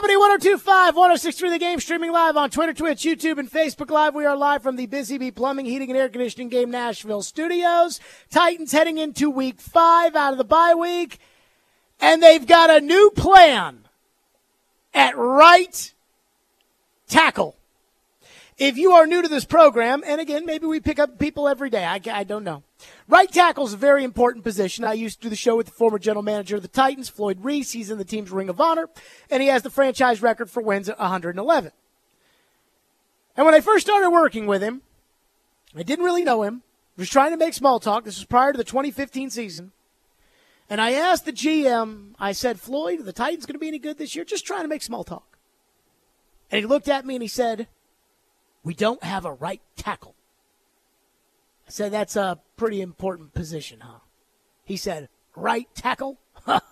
Liberty 102.5, 106.3 The Game, streaming live on Twitter, Twitch, YouTube, and Facebook Live. We are live from the Busy Bee Plumbing, Heating, and Air Conditioning Game Nashville studios. Titans heading into Week 5 out of the bye week, and they've got a new plan at right tackle. If you are new to this program, and again, maybe we pick up people every day. I don't know. Right tackle is a very important position. I used to do the show with the former general manager of the Titans, Floyd Reese. He's in the team's Ring of Honor, and he has the franchise record for wins at 111. And when I first started working with him, I didn't really know him. I was trying to make small talk. This was prior to the 2015 season. And I asked the GM, I said, Floyd, are the Titans going to be any good this year? Just trying to make small talk. And he looked at me and he said, we don't have a right tackle. I said, that's a pretty important position, huh? He said, right tackle? And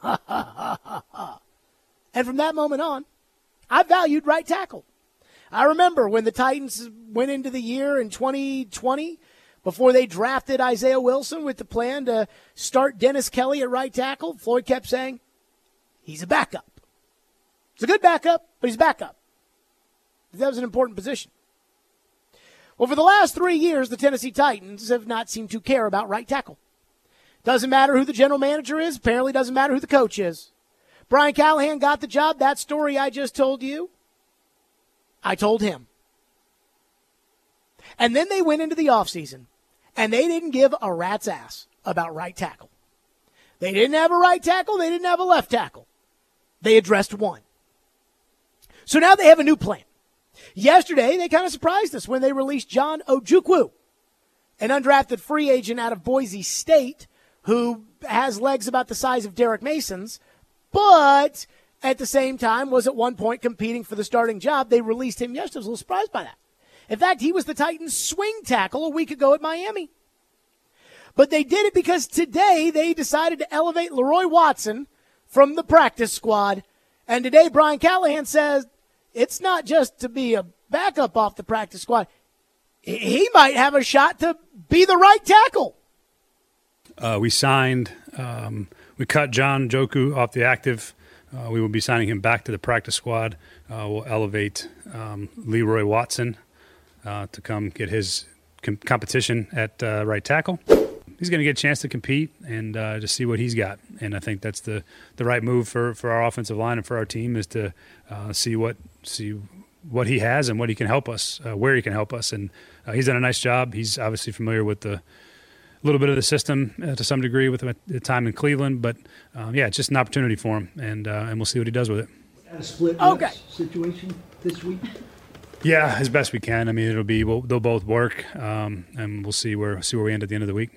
from that moment on, I valued right tackle. I remember when the Titans went into the year in 2020, before they drafted Isaiah Wilson with the plan to start Dennis Kelly at right tackle, Floyd kept saying, he's a backup. He's a good backup, but he's backup. That was an important position. Well, for the last 3 years, the Tennessee Titans have not seemed to care about right tackle. Doesn't matter who the general manager is. Apparently doesn't matter who the coach is. Brian Callahan got the job. That story I just told you, I told him. And then they went into the offseason, and they didn't give a rat's ass about right tackle. They didn't have a right tackle. They didn't have a left tackle. They addressed one. So now they have a new plan. Yesterday, they kind of surprised us when they released John Ojukwu, an undrafted free agent out of Boise State who has legs about the size of Derek Mason's, but at the same time was at one point competing for the starting job. They released him yesterday. I was a little surprised by that. In fact, he was the Titans' swing tackle a week ago at Miami. But they did it because today they decided to elevate Leroy Watson from the practice squad. And today Brian Callahan says, it's not just to be a backup off the practice squad. He might have a shot to be the right tackle. We cut John Ojukwu off the active. We will be signing him back to the practice squad. We'll elevate Leroy Watson to come get his competition at right tackle. He's going to get a chance to compete and to see what he's got. And I think that's the right move for our offensive line and for our team is to see what he has and what he can help us, where he can help us. And he's done a nice job. He's obviously familiar with a little bit of the system to some degree with the time in Cleveland. But, it's just an opportunity for him, and we'll see what he does with it. A split situation this week? Yeah, as best we can. I mean, they'll both work, and we'll see where we end at the end of the week.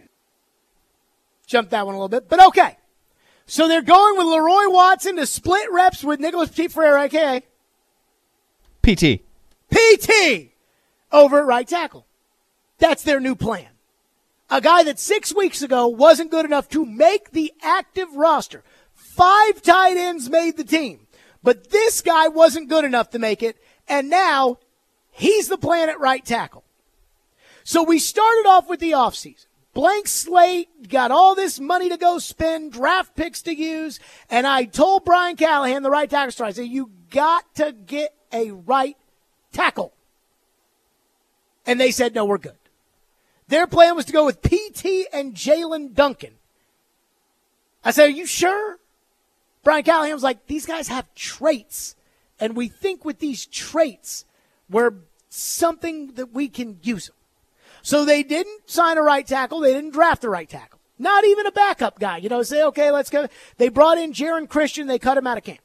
Jumped that one a little bit, but okay. So they're going with Leroy Watson to split reps with Nicholas Petit-Frere, a.k.a. PT. PT over at right tackle. That's their new plan. A guy that 6 weeks ago wasn't good enough to make the active roster. 5 tight ends made the team, but this guy wasn't good enough to make it, and now he's the plan at right tackle. So we started off with the offseason. Blank slate, got all this money to go spend, draft picks to use, and I told Brian Callahan, the right tackle star, I said, you got to get a right tackle. And they said, no, we're good. Their plan was to go with PT and Jalen Duncan. I said, are you sure? Brian Callahan was like, these guys have traits, and we think with these traits, we're something that we can use them. So they didn't sign a right tackle. They didn't draft a right tackle. Not even a backup guy. Say, okay, let's go. They brought in Jaron Christian. They cut him out of camp.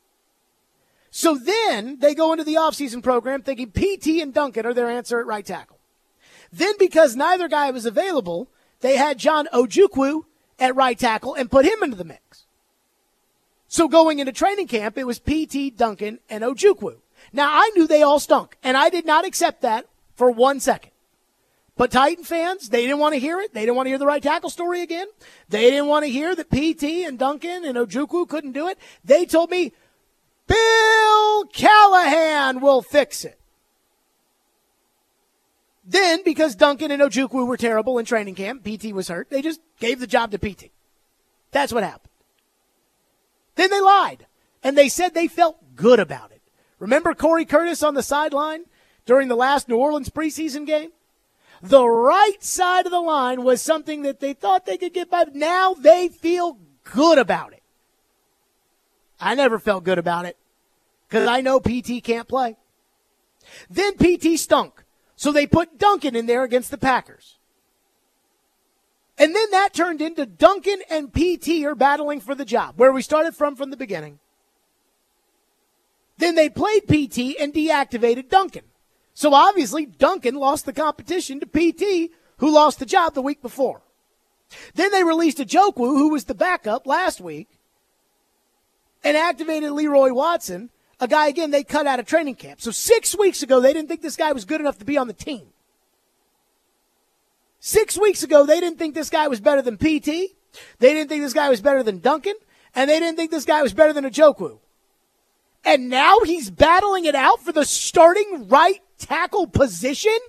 So then they go into the offseason program thinking PT and Duncan are their answer at right tackle. Then because neither guy was available, they had John Ojukwu at right tackle and put him into the mix. So going into training camp, it was PT, Duncan, and Ojukwu. Now, I knew they all stunk, and I did not accept that for 1 second. But Titan fans, they didn't want to hear it. They didn't want to hear the right tackle story again. They didn't want to hear that PT and Duncan and Ojukwu couldn't do it. They told me, Bill Callahan will fix it. Then, because Duncan and Ojukwu were terrible in training camp, PT was hurt, they just gave the job to PT. That's what happened. Then they lied, and they said they felt good about it. Remember Corey Curtis on the sideline during the last New Orleans preseason game? The right side of the line was something that they thought they could get by. Now they feel good about it. I never felt good about it because I know PT can't play. Then PT stunk, so they put Duncan in there against the Packers. And then that turned into Duncan and PT are battling for the job, where we started from the beginning. Then they played PT and deactivated Duncan. So obviously Duncan lost the competition to PT, who lost the job the week before. Then they released Njoku, who was the backup last week, and activated Leroy Watson, a guy, again, they cut out of training camp. So 6 weeks ago, they didn't think this guy was good enough to be on the team. 6 weeks ago, they didn't think this guy was better than PT. They didn't think this guy was better than Duncan. And they didn't think this guy was better than Njoku. And now he's battling it out for the starting right tackle position?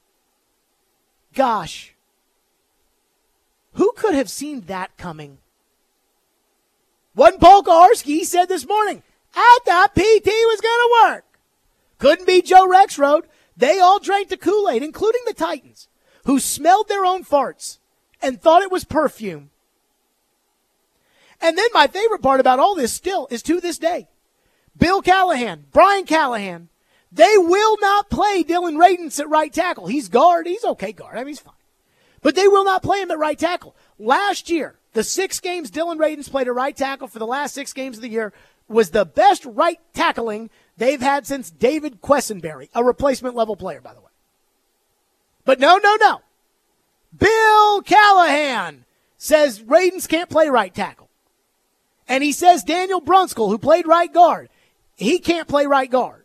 Gosh. Who could have seen that coming? Wasn't Paul Kaharski? He said this morning, I thought PT was going to work. Couldn't be Joe Rexrode. They all drank the Kool-Aid, including the Titans, who smelled their own farts and thought it was perfume. And then my favorite part about all this still is to this day, Bill Callahan, Brian Callahan, they will not play Dylan Radunz at right tackle. He's guard. He's okay guard. I mean, he's fine. But they will not play him at right tackle. Last year, the 6 games Dylan Radunz played at right tackle for the last 6 games of the year was the best right tackling they've had since David Quessenberry, a replacement level player, by the way. But no. Bill Callahan says Radunz can't play right tackle. And he says Daniel Brunskill, who played right guard, he can't play right guard.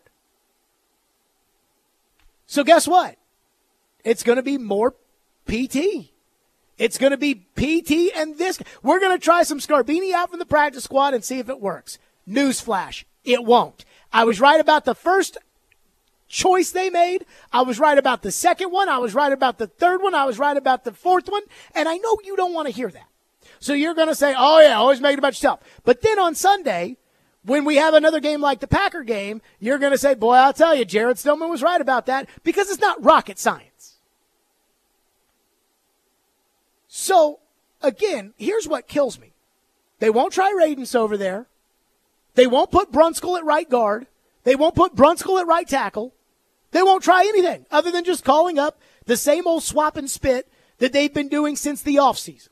So guess what? It's going to be more PT. It's going to be PT and this. We're going to try some Scarbini out from the practice squad and see if it works. Newsflash, it won't. I was right about the first choice they made. I was right about the second one. I was right about the third one. I was right about the fourth one. And I know you don't want to hear that. So you're going to say, oh, yeah, always make it about yourself. But then on Sunday, when we have another game like the Packer game, you're going to say, boy, I'll tell you, Jared Stillman was right about that, because it's not rocket science. So, again, here's what kills me. They won't try Radunz over there. They won't put Brunskill at right guard. They won't put Brunskill at right tackle. They won't try anything other than just calling up the same old swap and spit that they've been doing since the offseason.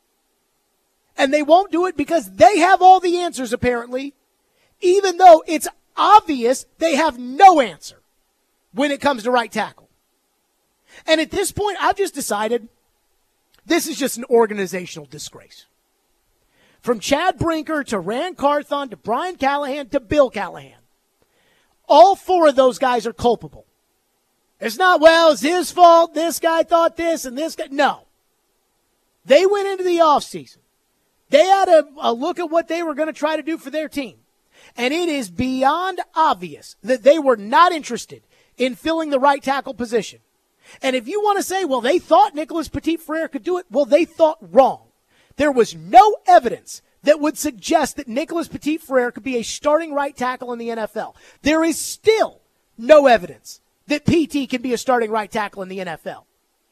And they won't do it because they have all the answers, apparently, even though it's obvious they have no answer when it comes to right tackle. And at this point, I've just decided this is just an organizational disgrace. From Chad Brinker to Rand Carthon to Brian Callahan to Bill Callahan, all 4 of those guys are culpable. It's not, well, it's his fault, this guy thought this and this guy. No. They went into the offseason. They had a look at what they were going to try to do for their team. And it is beyond obvious that they were not interested in filling the right tackle position. And if you want to say, well, they thought Nicholas Petit-Frere could do it, well, they thought wrong. There was no evidence that would suggest that Nicholas Petit-Frere could be a starting right tackle in the NFL. There is still no evidence that PT can be a starting right tackle in the NFL.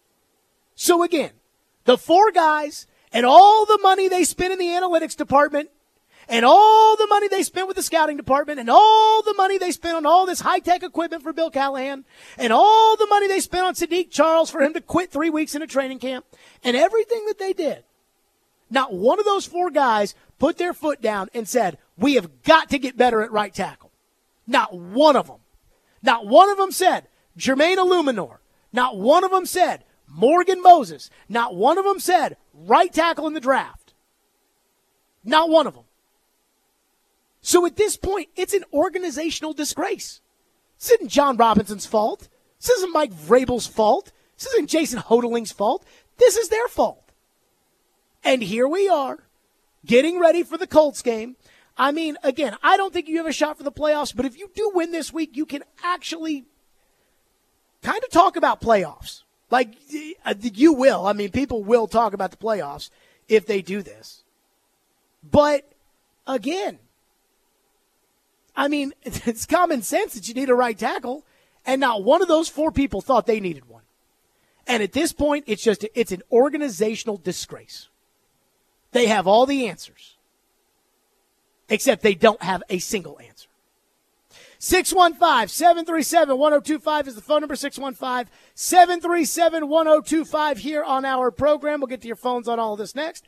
So again, the 4 guys and all the money they spent in the analytics department and all the money they spent with the scouting department and all the money they spent on all this high-tech equipment for Bill Callahan and all the money they spent on Sadiq Charles for him to quit 3 weeks into training camp and everything that they did, not one of those 4 guys put their foot down and said, we have got to get better at right tackle. Not one of them. Not one of them said, Jermaine Illuminor. Not one of them said, Morgan Moses. Not one of them said, right tackle in the draft. Not one of them. So at this point, it's an organizational disgrace. This isn't John Robinson's fault. This isn't Mike Vrabel's fault. This isn't Jason Hodeling's fault. This is their fault. And here we are, getting ready for the Colts game. I mean, again, I don't think you have a shot for the playoffs, but if you do win this week, you can actually kind of talk about playoffs. Like, you will. I mean, people will talk about the playoffs if they do this. But, again, I mean, it's common sense that you need a right tackle, and not one of those 4 people thought they needed one. And at this point, it's an organizational disgrace. They have all the answers, except they don't have a single answer. 615-737-1025 is the phone number, 615-737-1025 here on our program. We'll get to your phones on all of this next.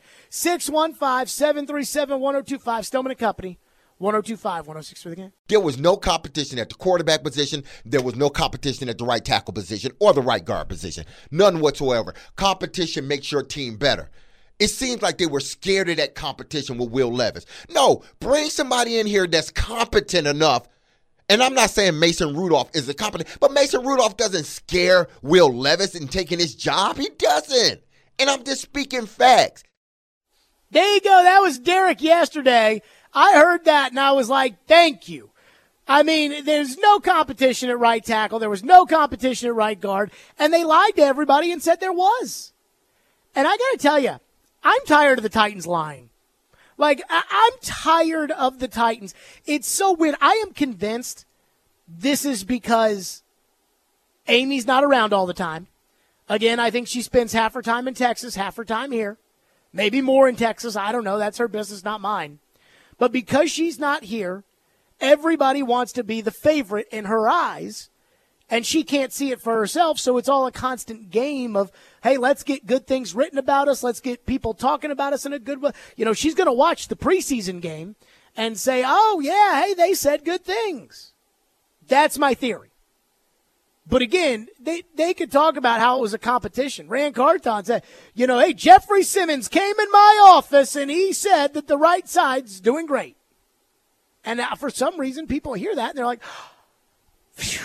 615-737-1025, Stillman & Company, 102.5, 106 for the game. There was no competition at the quarterback position. There was no competition at the right tackle position or the right guard position. None whatsoever. Competition makes your team better. It seems like they were scared of that competition with Will Levis. No, bring somebody in here that's competent enough. And I'm not saying Mason Rudolph is competent, but Mason Rudolph doesn't scare Will Levis in taking his job. He doesn't. And I'm just speaking facts. There you go. That was Derek yesterday. I heard that, and I was like, thank you. I mean, there's no competition at right tackle. There was no competition at right guard. And they lied to everybody and said there was. And I got to tell you, I'm tired of the Titans lying. Like, I'm tired of the Titans. It's so weird. I am convinced this is because Amy's not around all the time. Again, I think she spends half her time in Texas, half her time here. Maybe more in Texas. I don't know. That's her business, not mine. But because she's not here, everybody wants to be the favorite in her eyes, and she can't see it for herself, so it's all a constant game of, hey, let's get good things written about us. Let's get people talking about us in a good way. You know, she's going to watch the preseason game and say, oh, yeah, hey, they said good things. That's my theory. But again, they could talk about how it was a competition. Rand Carthon said, you know, hey, Jeffrey Simmons came in my office and he said that the right side's doing great. And now for some reason, people hear that and they're like, phew,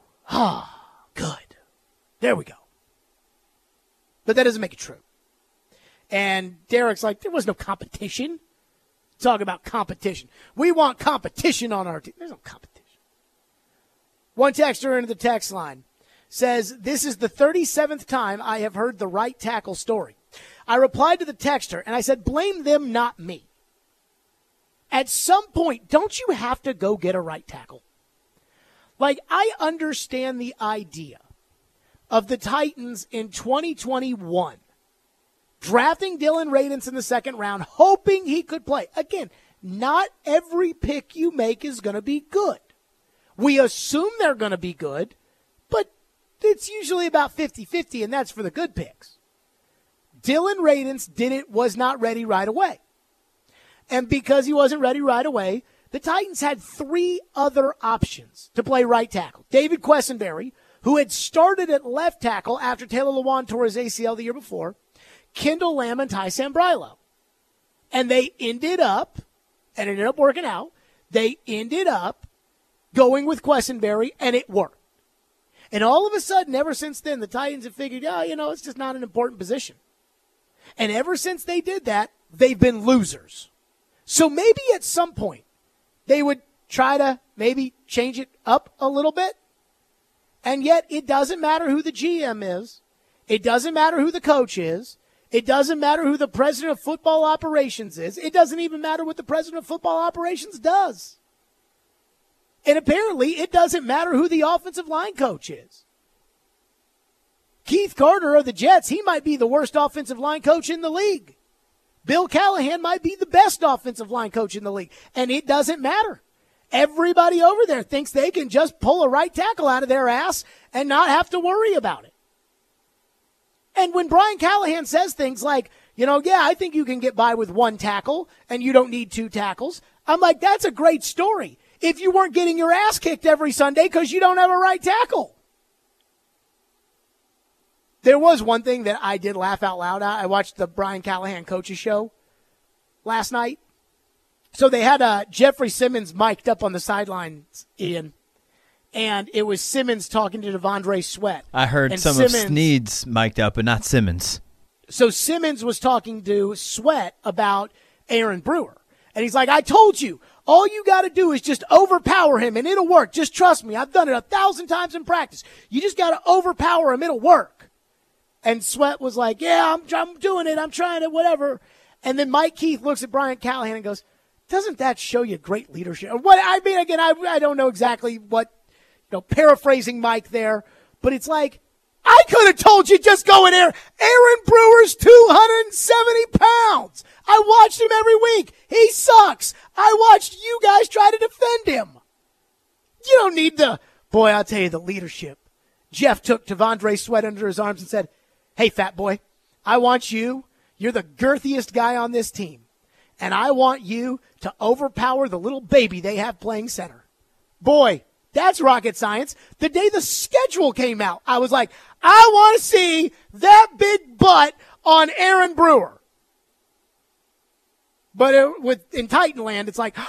good. There we go. But that doesn't make it true. And Derek's like, there was no competition. Talk about competition. We want competition on our team. There's no competition. One texter into the text line says, this is the 37th time I have heard the right tackle story. I replied to the texter, and I said, blame them, not me. At some point, don't you have to go get a right tackle? Like, I understand the idea of the Titans in 2021 drafting Dylan Radunz in the second round, hoping he could play. Again, not every pick you make is going to be good. We assume they're going to be good, but it's usually about 50-50, and that's for the good picks. Dylan Radunz was not ready right away. And because he wasn't ready right away, the Titans had 3 other options to play right tackle. David Quessenberry, who had started at left tackle after Taylor Lewan tore his ACL the year before, Kendall Lamb, and Ty Sambrailo. And they ended up working out. They ended up going with Quessenberry, and it worked. And all of a sudden, ever since then, the Titans have figured, it's just not an important position. And ever since they did that, they've been losers. So maybe at some point, they would try to maybe change it up a little bit. And yet, it doesn't matter who the GM is. It doesn't matter who the coach is. It doesn't matter who the president of football operations is. It doesn't even matter what the president of football operations does. And apparently, it doesn't matter who the offensive line coach is. Keith Carter of the Jets, he might be the worst offensive line coach in the league. Bill Callahan might be the best offensive line coach in the league. And it doesn't matter. Everybody over there thinks they can just pull a right tackle out of their ass and not have to worry about it. And when Brian Callahan says things like, I think you can get by with 1 tackle and you don't need 2 tackles, I'm like, that's a great story if you weren't getting your ass kicked every Sunday because you don't have a right tackle. There was one thing that I did laugh out loud at. I watched the Brian Callahan coaches show last night. So they had Jeffrey Simmons mic'd up on the sidelines, Ian, and it was Simmons talking to Devondre Sweat. I heard and some Simmons, of Sneed's mic'd up, but not Simmons. So Simmons was talking to Sweat about Aaron Brewer. And he's like, I told you, all you got to do is just overpower him, and it'll work. Just trust me. I've done it 1,000 times in practice. You just got to overpower him. It'll work. And Sweat was like, yeah, I'm doing it. I'm trying it, whatever. And then Mike Keith looks at Brian Callahan and goes, doesn't that show you great leadership? What I mean, again, I don't know exactly what, paraphrasing Mike there, but it's like, I could have told you just go in there. Aaron Brewer's 270 pounds. I watched him every week. He sucks. I watched you guys try to defend him. You don't need boy, I'll tell you, the leadership. Jeff took T'Vondre Sweat under his arms and said, hey, fat boy, I want you. You're the girthiest guy on this team. And I want you to overpower the little baby they have playing center. Boy, that's rocket science. The day the schedule came out, I was like, I want to see that big butt on Aaron Brewer. But in Titanland, it's like,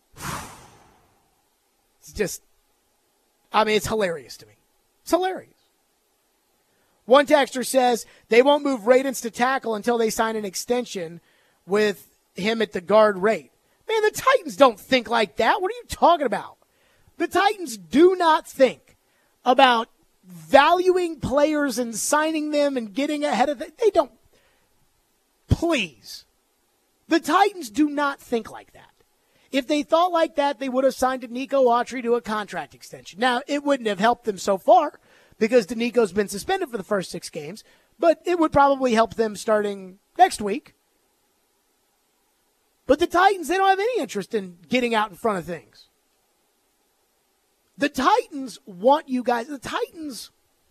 it's just, it's hilarious to me. It's hilarious. One texter says they won't move Radens to tackle until they sign an extension with him at the guard rate. Man, the Titans don't think like that. What are you talking about? The Titans do not think about valuing players and signing them and getting ahead of them. They don't. Please. The Titans do not think like that. If they thought like that, they would have signed Danico Autry to a contract extension. Now, it wouldn't have helped them so far because Danico's been suspended for the first 6 games, but it would probably help them starting next week. But the Titans, they don't have any interest in getting out in front of things. The Titans want you guys. The Titans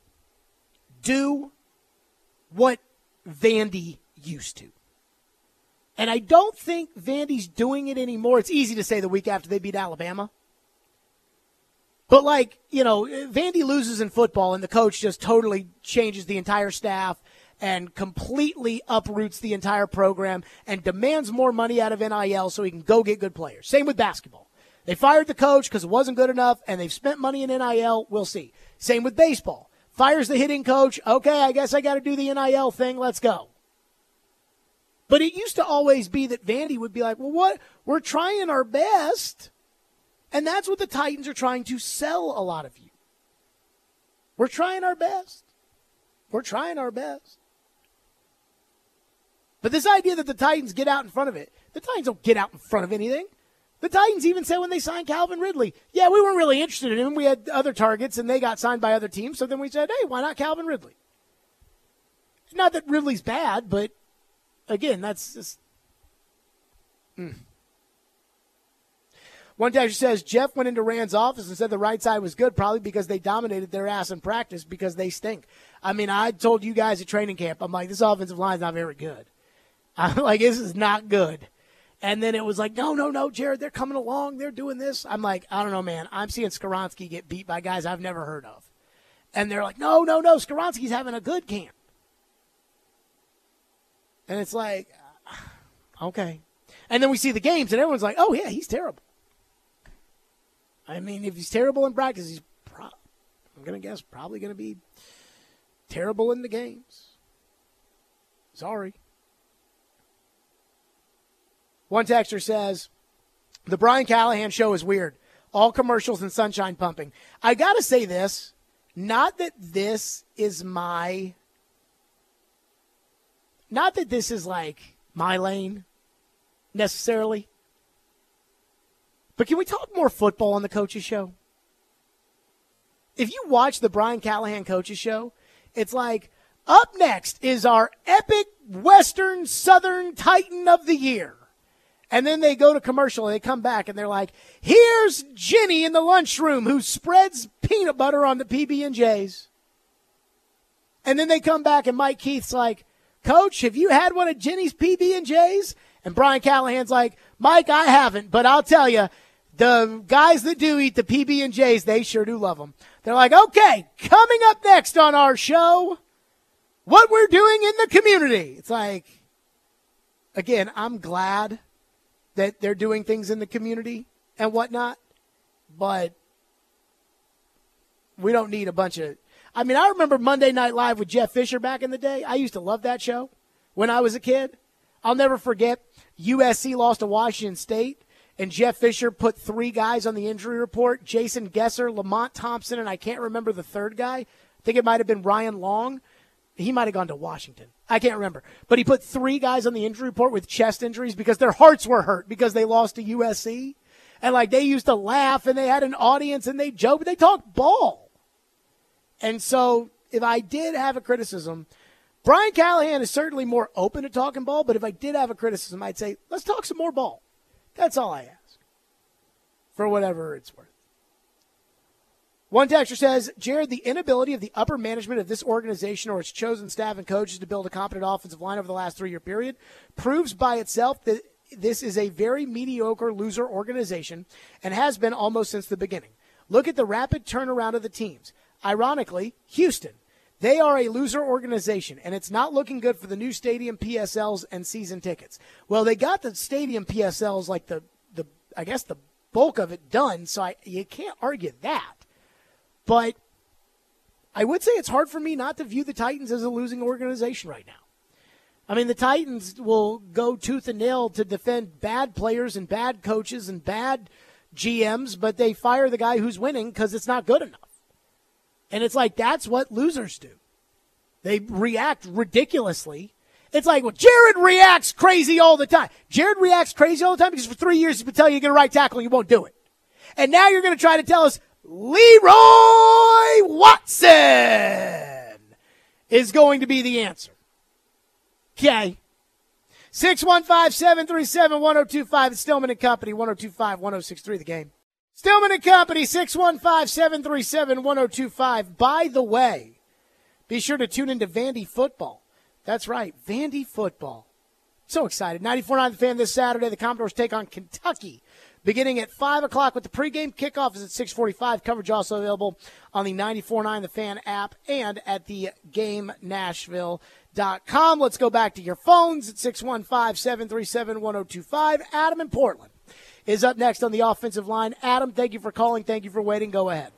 do what Vandy used to. And I don't think Vandy's doing it anymore. It's easy to say the week after they beat Alabama. But Vandy loses in football and the coach just totally changes the entire staff and completely uproots the entire program and demands more money out of NIL so he can go get good players. Same with basketball. They fired the coach because it wasn't good enough, and they've spent money in NIL. We'll see. Same with baseball. Fires the hitting coach. Okay, I guess I got to do the NIL thing. Let's go. But it used to always be that Vandy would be like, well, what? We're trying our best. And that's what the Titans are trying to sell a lot of you. We're trying our best. We're trying our best. But this idea that the Titans get out in front of it, the Titans don't get out in front of anything. The Titans even said when they signed Calvin Ridley, yeah, we weren't really interested in him. We had other targets, and they got signed by other teams. So then we said, hey, why not Calvin Ridley? Not that Ridley's bad, but, again, that's just One texter says, Jeff went into Rand's office and said the right side was good, probably because they dominated their ass in practice because they stink. I told you guys at training camp, I'm like, this offensive line is not very good. I'm like, this is not good. And then it was like, no, Jared, they're coming along. They're doing this. I'm like, I don't know, man. I'm seeing Skoronski get beat by guys I've never heard of. And they're like, no, Skoronski's having a good camp. And it's like, okay. And then we see the games, and everyone's like, oh, yeah, he's terrible. If he's terrible in practice, he's I'm going to guess probably going to be terrible in the games. Sorry. One texter says, the Brian Callahan show is weird. All commercials and sunshine pumping. I got to say this. Not that this is my like my lane necessarily. But can we talk more football on the Coaches Show? If you watch the Brian Callahan Coaches Show, it's like, up next is our epic Western Southern Titan of the Year. And then they go to commercial and they come back and they're like, here's Jenny in the lunchroom who spreads peanut butter on the PB&Js. And then they come back and Mike Keith's like, Coach, have you had one of Jenny's PB&Js? And Brian Callahan's like, Mike, I haven't, but I'll tell you, the guys that do eat the PB&Js, they sure do love them. They're like, okay, coming up next on our show, what we're doing in the community. It's like, again, I'm glad that they're doing things in the community and whatnot, but we don't need a bunch of – I remember Monday Night Live with Jeff Fisher back in the day. I used to love that show when I was a kid. I'll never forget USC lost to Washington State, and Jeff Fisher put 3 guys on the injury report, Jason Gesser, Lamont Thompson, and I can't remember the third guy. I think it might have been Ryan Long. He might have gone to Washington. I can't remember. But he put 3 guys on the injury report with chest injuries because their hearts were hurt because they lost to USC. And, like, they used to laugh, and they had an audience, and they joked, but they talked ball. And so if I did have a criticism, Brian Callahan is certainly more open to talking ball, but if I did have a criticism, I'd say, let's talk some more ball. That's all I ask, for whatever it's worth. One texter says, Jared, the inability of the upper management of this organization or its chosen staff and coaches to build a competent offensive line over the last 3-year period proves by itself that this is a very mediocre loser organization and has been almost since the beginning. Look at the rapid turnaround of the teams. Ironically, Houston, they are a loser organization, and it's not looking good for the new stadium PSLs and season tickets. Well, they got the stadium PSLs, like the I guess the bulk of it done, so you can't argue that. But I would say it's hard for me not to view the Titans as a losing organization right now. I mean, the Titans will go tooth and nail to defend bad players and bad coaches and bad GMs, but they fire the guy who's winning because it's not good enough. And it's like, that's what losers do. They react ridiculously. It's like, well, Jared reacts crazy all the time. Jared reacts crazy all the time because for 3 years he's been telling you to get a right tackle and you won't do it. And now you're going to try to tell us Leroy Watson is going to be the answer. Okay. 615-737-1025. It's Stillman & Company, 1025-1063, the game. Stillman & Company, 615-737-1025. By the way, be sure to tune into Vandy Football. That's right, Vandy Football. So excited. 94.9 The Fan this Saturday. The Commodores take on Kentucky beginning at 5 o'clock with the pregame. Kickoff is at 6:45. Coverage also available on the 94.9 The Fan app and at the GameNashville.com. Let's go back to your phones at 615-737-1025. Adam in Portland is up next on the offensive line. Adam, thank you for calling. Thank you for waiting. Go ahead.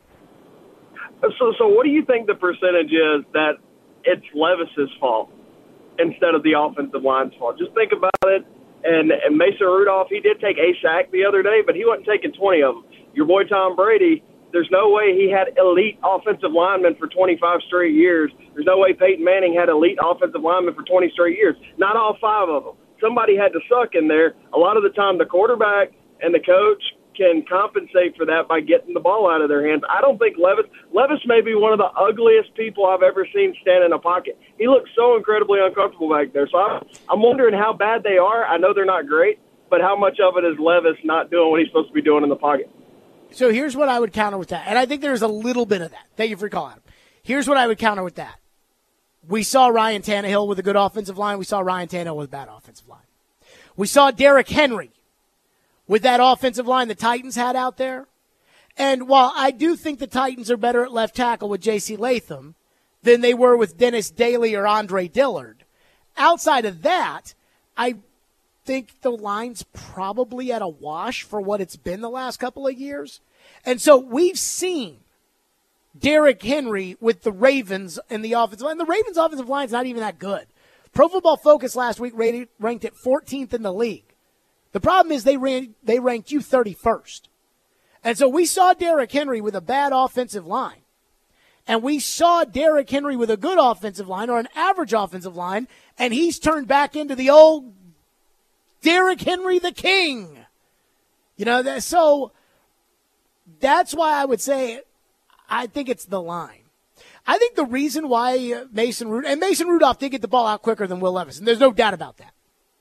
So what do you think the percentage is that it's Levis's fault instead of the offensive line's fault? Just think about it. And Mason Rudolph, he did take a sack the other day, but he wasn't taking 20 of them. Your boy Tom Brady, there's no way he had elite offensive linemen for 25 straight years. There's no way Peyton Manning had elite offensive linemen for 20 straight years. Not all 5 of them. Somebody had to suck in there. A lot of the time the quarterback and the coach can compensate for that by getting the ball out of their hands. I don't think Levis may be one of the ugliest people I've ever seen stand in a pocket. He looks so incredibly uncomfortable back there. So I'm wondering how bad they are. I know they're not great, but how much of it is Levis not doing what he's supposed to be doing in the pocket? So here's what I would counter with that. And I think there's a little bit of that. Thank you for calling. Here's what I would counter with that. We saw Ryan Tannehill with a good offensive line. We saw Ryan Tannehill with a bad offensive line. We saw Derrick Henry with that offensive line the Titans had out there. And while I do think the Titans are better at left tackle with J.C. Latham than they were with Dennis Daly or Andre Dillard, outside of that, I think the line's probably at a wash for what it's been the last couple of years. And so we've seen Derrick Henry with the Ravens in the offensive line. The Ravens' offensive line's not even that good. Pro Football Focus last week ranked it 14th in the league. The problem is they ranked you 31st. And so we saw Derrick Henry with a bad offensive line. And we saw Derrick Henry with a good offensive line or an average offensive line, and he's turned back into the old Derrick Henry the King. You know, so that's why I would say I think it's the line. I think the reason why Mason Rudolph did get the ball out quicker than Will Levis, and there's no doubt about that.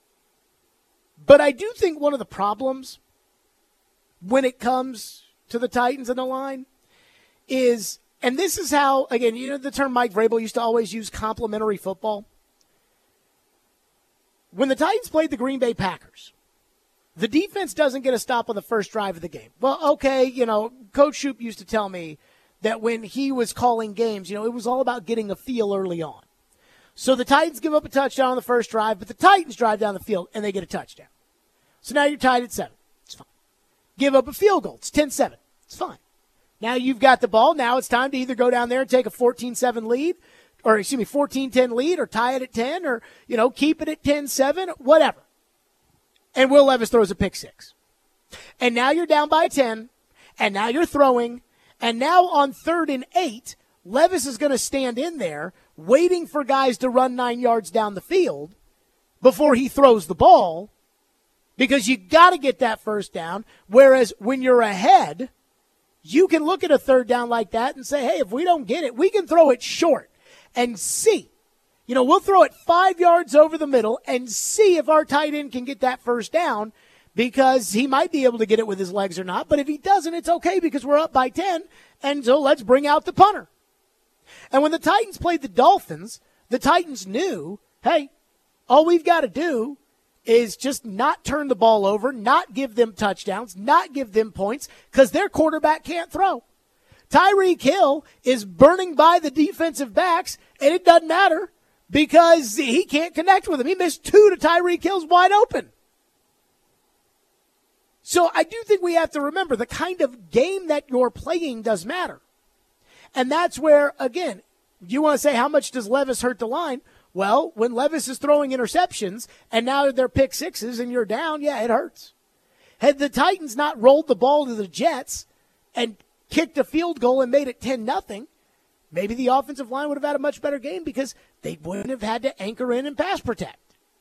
But I do think one of the problems when it comes to the Titans and the line is, and this is how, again, you know the term Mike Vrabel used to always use, complementary football? When the Titans played the Green Bay Packers, the defense doesn't get a stop on the first drive of the game. Well, okay, you know, Coach Shoop used to tell me that when he was calling games, you know, it was all about getting a feel early on. So the Titans give up a touchdown on the first drive, but the Titans drive down the field and they get a touchdown. So now you're tied at 7. It's fine. Give up a field goal. It's 10-7. It's fine. Now you've got the ball. Now it's time to either go down there and take a 14-7 lead, or 14-10 lead, or tie it at 10, or, you know, keep it at 10-7, whatever. And Will Levis throws a pick 6. And now you're down by 10, and now you're throwing, and now on 3rd and 8, Levis is going to stand in there, waiting for guys to run 9 yards down the field before he throws the ball, because you got to get that first down. Whereas when you're ahead, you can look at a third down like that and say, hey, if we don't get it, we can throw it short and see. We'll throw it 5 yards over the middle and see if our tight end can get that first down, because he might be able to get it with his legs or not. But if he doesn't, it's okay because we're up by 10, and so let's bring out the punter. And when the Titans played the Dolphins, the Titans knew, hey, all we've got to do is just not turn the ball over, not give them touchdowns, not give them points, because their quarterback can't throw. Tyreek Hill is burning by the defensive backs, and it doesn't matter because he can't connect with them. He missed 2 to Tyreek Hill's wide open. So I do think we have to remember the kind of game that you're playing does matter. And that's where, again, you want to say how much does Levis hurt the line? Well, when Levis is throwing interceptions and now they're pick sixes and you're down, yeah, it hurts. Had the Titans not rolled the ball to the Jets and kicked a field goal and made it 10-0, maybe the offensive line would have had a much better game because they wouldn't have had to anchor in and pass protect.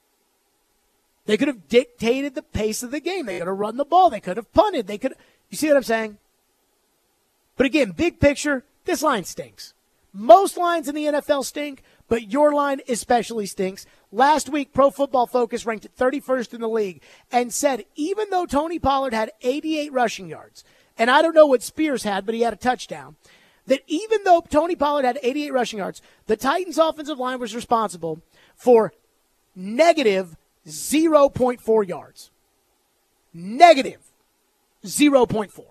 They could have dictated the pace of the game. They could have run the ball. They could have punted. You see what I'm saying? But again, big picture, this line stinks. Most lines in the NFL stink, but your line especially stinks. Last week, Pro Football Focus ranked it 31st in the league and said even though Tony Pollard had 88 rushing yards, and I don't know what Spears had, but he had a touchdown, that even though Tony Pollard had 88 rushing yards, the Titans' offensive line was responsible for negative 0.4 yards. Negative 0.4.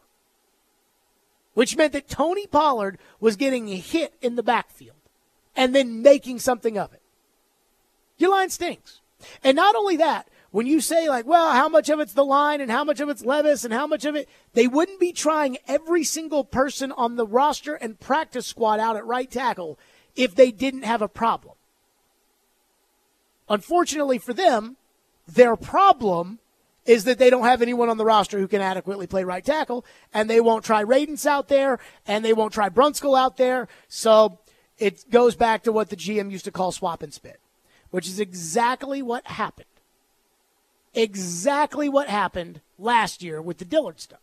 Which meant that Tony Pollard was getting hit in the backfield and then making something of it. Your line stinks. And not only that, when you say, like, well, how much of it's the line and how much of it's Levis and how much of it, they wouldn't be trying every single person on the roster and practice squad out at right tackle if they didn't have a problem. Unfortunately for them, their problem is that they don't have anyone on the roster who can adequately play right tackle, and they won't try Radens out there, and they won't try Brunskill out there. So it goes back to what the GM used to call swap and spit, which is exactly what happened. Exactly what happened last year with the Dillard stuff.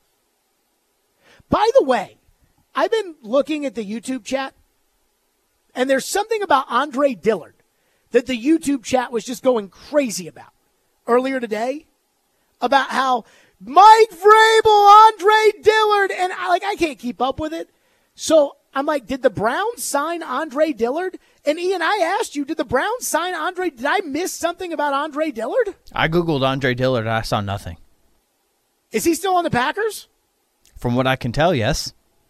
By the way, I've been looking at the YouTube chat, and there's something about Andre Dillard that the YouTube chat was just going crazy about earlier today, about how Mike Vrabel, Andre Dillard, and I can't keep up with it. So I'm like, did the Browns sign Andre Dillard? And Ian, I asked you, did the Browns sign Andre? Did I miss something about Andre Dillard? I Googled Andre Dillard and I saw nothing. Is he still on the Packers? From what I can tell, yes.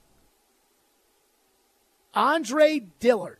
Andre Dillard.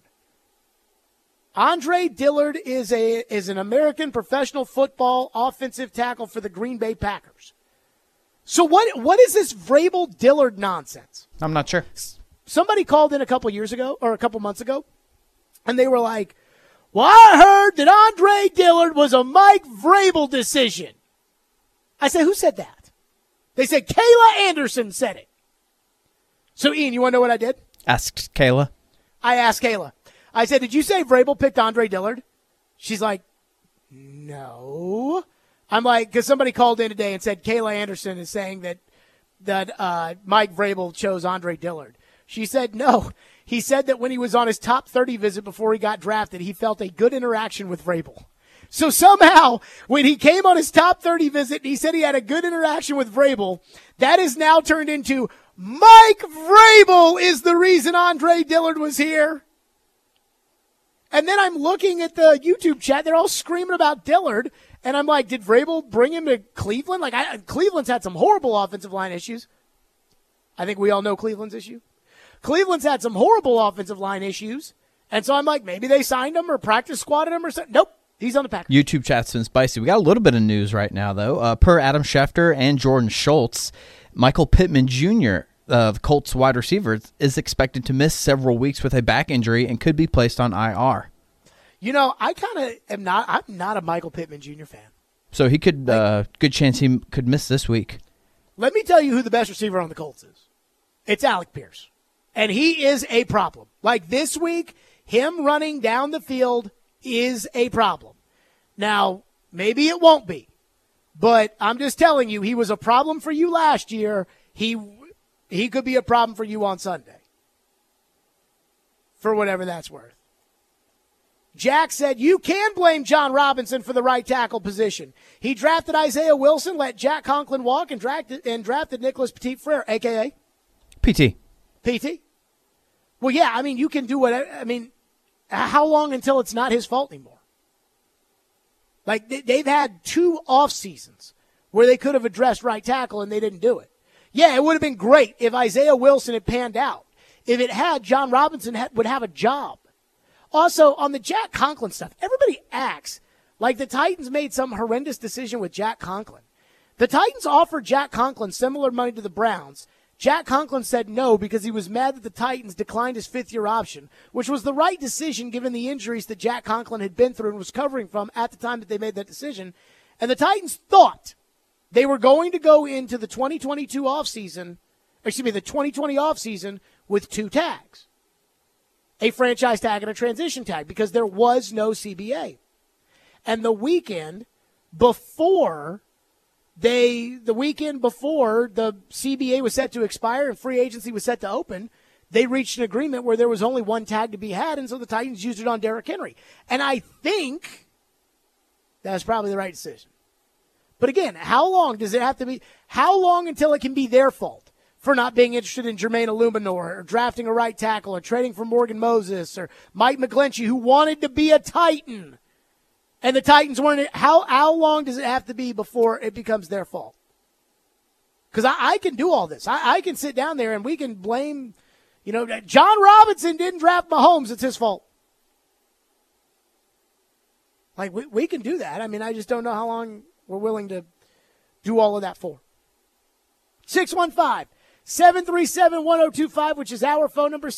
Andre Dillard is an American professional football offensive tackle for the Green Bay Packers. So what is this Vrabel Dillard nonsense? I'm not sure. Somebody called in a couple months ago, and they were like, well, I heard that Andre Dillard was a Mike Vrabel decision. I said, who said that? They said Kayla Anderson said it. So, Ian, you want to know what I did? Asked Kayla. I asked Kayla. I said, did you say Vrabel picked Andre Dillard? She's like, no. I'm like, because somebody called in today and said Kayla Anderson is saying that Mike Vrabel chose Andre Dillard. She said, no. He said that when he was on his top 30 visit before he got drafted, he felt a good interaction with Vrabel. So somehow, when he came on his top 30 visit and he said he had a good interaction with Vrabel, that is now turned into Mike Vrabel is the reason Andre Dillard was here. And then I'm looking at the YouTube chat. They're all screaming about Dillard. And I'm like, did Vrabel bring him to Cleveland? Cleveland's had some horrible offensive line issues. I think we all know Cleveland's issue. Cleveland's had some horrible offensive line issues. And so I'm like, maybe they signed him or practice squatted him or something. Nope. He's on the Packers. YouTube chat's been spicy. We got a little bit of news right now, though. Per Adam Schefter and Jordan Schultz, Michael Pittman Jr., the Colts wide receiver, is expected to miss several weeks with a back injury and could be placed on IR. You know, I kind of am not. I'm not a Michael Pittman Jr. fan. So he could, good chance he could miss this week. Let me tell you who the best receiver on the Colts is. It's Alec Pierce. And he is a problem. Like this week, him running down the field is a problem. Now, maybe it won't be, but I'm just telling you, he was a problem for you last year. He could be a problem for you on Sunday, for whatever that's worth. Jack said, you can blame John Robinson for the right tackle position. He drafted Isaiah Wilson, let Jack Conklin walk, and drafted Nicholas Petit-Frere, a.k.a. PT. PT? Well, yeah, I mean, you can do whatever. I mean, how long until it's not his fault anymore? Like, they've had 2 off seasons where they could have addressed right tackle, and they didn't do it. Yeah, it would have been great if Isaiah Wilson had panned out. If it had, John Robinson would have a job. Also, on the Jack Conklin stuff, everybody acts like the Titans made some horrendous decision with Jack Conklin. The Titans offered Jack Conklin similar money to the Browns. Jack Conklin said no because he was mad that the Titans declined his 5th-year option, which was the right decision given the injuries that Jack Conklin had been through and was covering from at the time that they made that decision. And the Titans thought they were going to go into the 2022 offseason, the 2020 offseason with 2 tags. A franchise tag and a transition tag, because there was no CBA. And the weekend before the CBA was set to expire and free agency was set to open, they reached an agreement where there was only 1 tag to be had, and so the Titans used it on Derrick Henry. And I think that's probably the right decision. But again, how long does it have to be? How long until it can be their fault for not being interested in Jermaine Illuminor or drafting a right tackle or trading for Morgan Moses or Mike McGlinchey, who wanted to be a Titan, and the Titans weren't? How long does it have to be before it becomes their fault? Because I can do all this. I can sit down there and we can blame, John Robinson didn't draft Mahomes. It's his fault. Like, we can do that. I mean, I just don't know how long we're willing to do all of that for. 615-737-1025, which is our phone number,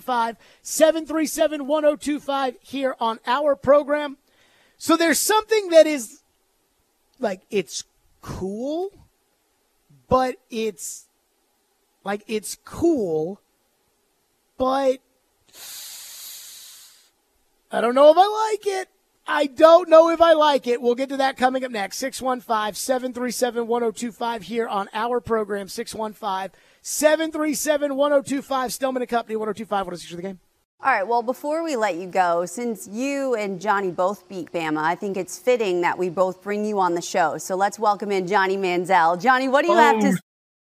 615-737-1025 here on our program. So there's something that is, like, it's cool, but it's cool, but I don't know if I like it. I don't know if I like it. We'll get to that coming up next. 615-737-1025 here on our program. 615-737-1025. Stillman & Company, 1025. What is the game? All right, well, before we let you go, since you and Johnny both beat Bama, I think it's fitting that we both bring you on the show. So let's welcome in Johnny Manziel. Johnny, what do you have to say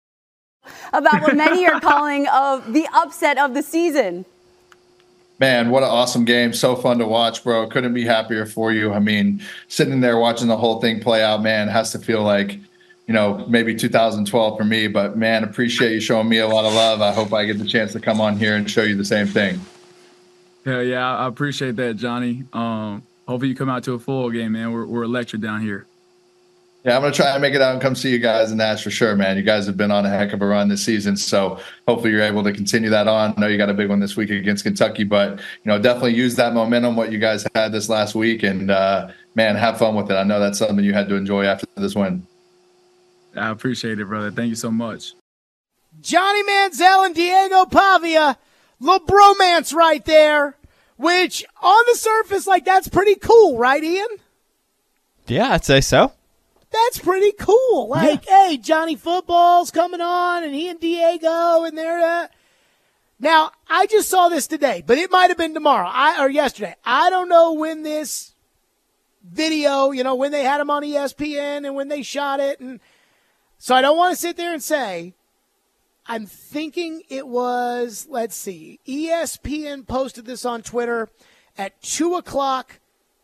about what many are calling the upset of the season? Man, what an awesome game. So fun to watch, bro. Couldn't be happier for you. I mean, sitting there watching the whole thing play out, man, has to feel like, maybe 2012 for me. But, man, appreciate you showing me a lot of love. I hope I get the chance to come on here and show you the same thing. Hell yeah, I appreciate that, Johnny. Hopefully you come out to a full game, man. We're electric down here. Yeah, I'm going to try and make it out and come see you guys in Nash for sure, man. You guys have been on a heck of a run this season, so hopefully you're able to continue that on. I know you got a big one this week against Kentucky, but, definitely use that momentum, what you guys had this last week, and, man, have fun with it. I know that's something you had to enjoy after this win. I appreciate it, brother. Thank you so much. Johnny Manziel and Diego Pavia, little bromance right there, which on the surface, that's pretty cool, right, Ian? Yeah, I'd say so. That's pretty cool. Hey, Johnny Football's coming on, and he and Diego, and they're Now, I just saw this today, but it might have been tomorrow or yesterday. I don't know when this video, when they had him on ESPN and when they shot it. And so I don't want to sit there and say, I'm thinking it was, let's see, ESPN posted this on Twitter at 2 o'clock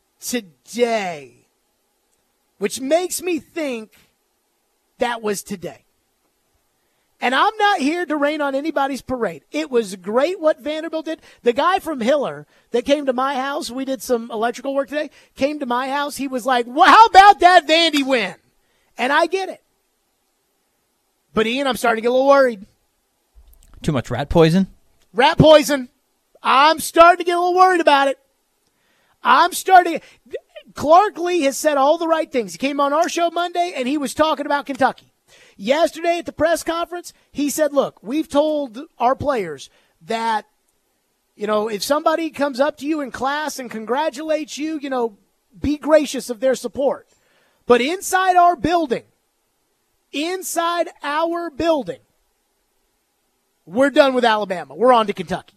today, which makes me think that was today. And I'm not here to rain on anybody's parade. It was great what Vanderbilt did. The guy from Hiller that came to my house, we did some electrical work today, came to my house. He was like, well, how about that Vandy win? And I get it. But, Ian, I'm starting to get a little worried. Too much rat poison? Rat poison. I'm starting to get a little worried about it. Clark Lee has said all the right things. He came on our show Monday, and he was talking about Kentucky. Yesterday at the press conference, he said, look, we've told our players that, if somebody comes up to you in class and congratulates you, be gracious of their support. But inside our building, we're done with Alabama. We're on to Kentucky.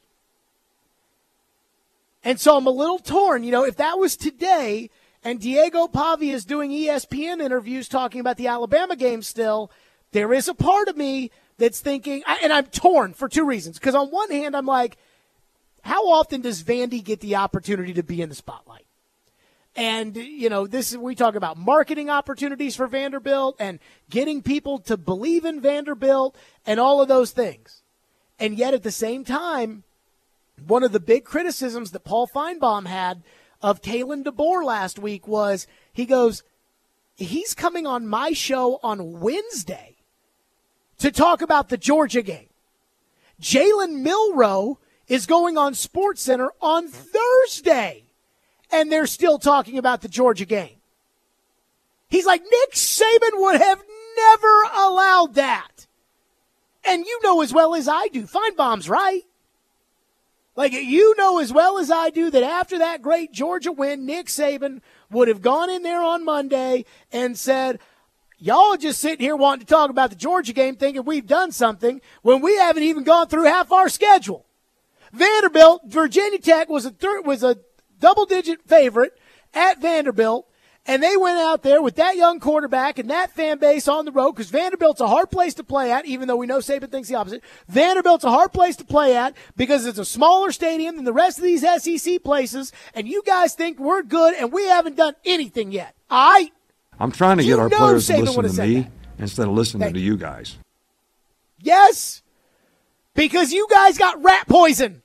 And so I'm a little torn. If that was today and Diego Pavia is doing ESPN interviews talking about the Alabama game still, there is a part of me that's thinking, and I'm torn for two reasons. Because on one hand, I'm like, how often does Vandy get the opportunity to be in the spotlight? And, we talk about marketing opportunities for Vanderbilt and getting people to believe in Vanderbilt and all of those things. And yet at the same time, one of the big criticisms that Paul Feinbaum had of Kalen DeBoer last week was, he goes, he's coming on my show on Wednesday to talk about the Georgia game. Jalen Milroe is going on SportsCenter on Thursday, and they're still talking about the Georgia game. He's like, Nick Saban would have never allowed that. And you know as well as I do, Feinbaum's right. Like, you know as well as I do that after that great Georgia win, Nick Saban would have gone in there on Monday and said, y'all are just sitting here wanting to talk about the Georgia game thinking we've done something when we haven't even gone through half our schedule. Vanderbilt, Virginia Tech was a double-digit favorite at Vanderbilt, and they went out there with that young quarterback and that fan base on the road, because Vanderbilt's a hard place to play at, even though we know Saban thinks the opposite. Vanderbilt's a hard place to play at because it's a smaller stadium than the rest of these SEC places, and you guys think we're good, and we haven't done anything yet. I'm trying to get our players to listen to me instead of listening to you guys. Yes, because you guys got rat poison.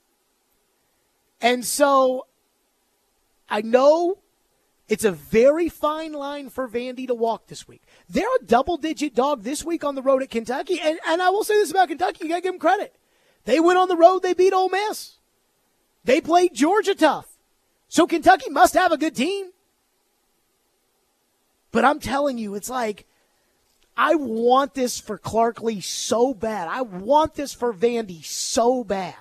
And so I know it's a very fine line for Vandy to walk this week. They're a double-digit dog this week on the road at Kentucky. And I will say this about Kentucky. You got to give them credit. They went on the road. They beat Ole Miss. They played Georgia tough. So Kentucky must have a good team. But I'm telling you, it's like, I want this for Clark Lee so bad. I want this for Vandy so bad.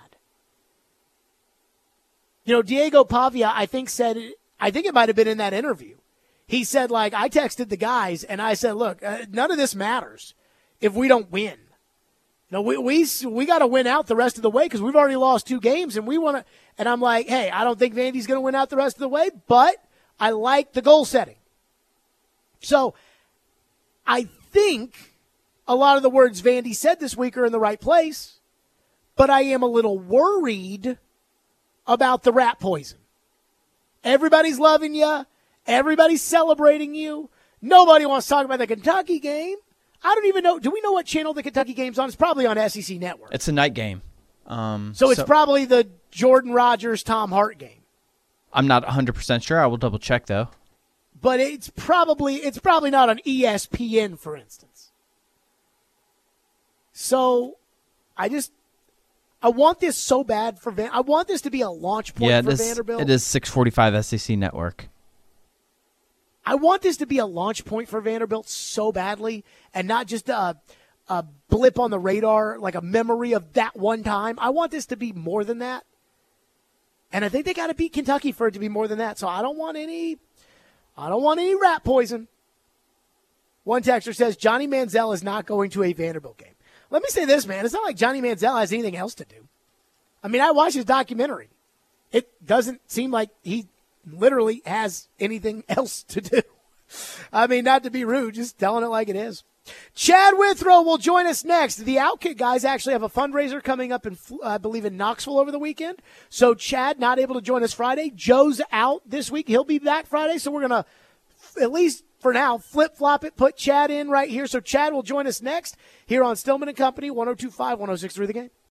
Diego Pavia, I think it might have been in that interview. He said, I texted the guys and I said, look, none of this matters if we don't win. We got to win out the rest of the way because we've already lost 2 games and we want to. And I'm like, hey, I don't think Vandy's going to win out the rest of the way, but I like the goal setting. So I think a lot of the words Vandy said this week are in the right place, but I am a little worried about the rat poison. Everybody's loving you. Everybody's celebrating you. Nobody wants to talk about the Kentucky game. I don't even know. Do we know what channel the Kentucky game's on? It's probably on SEC Network. It's a night game. So it's probably the Jordan Rodgers, Tom Hart game. I'm not 100% sure. I will double check, though. But it's probably not on ESPN, for instance. So I want this so bad for Vanderbilt. I want this to be a launch point for Vanderbilt. It is 645 SEC Network. I want this to be a launch point for Vanderbilt so badly, and not just a blip on the radar, like a memory of that one time. I want this to be more than that. And I think they got to beat Kentucky for it to be more than that. So I don't want any rat poison. One texter says Johnny Manziel is not going to a Vanderbilt game. Let me say this, man. It's not like Johnny Manziel has anything else to do. I mean, I watched his documentary. It doesn't seem like he literally has anything else to do. I mean, not to be rude, just telling it like it is. Chad Withrow will join us next. The Outkick guys actually have a fundraiser coming up in, I believe, in Knoxville over the weekend. So Chad not able to join us Friday. Joe's out this week. He'll be back Friday. So we're going to, at least for now, flip-flop it, put Chad in right here. So Chad will join us next here on Stillman & Company, 102.5, 106.3 The Game.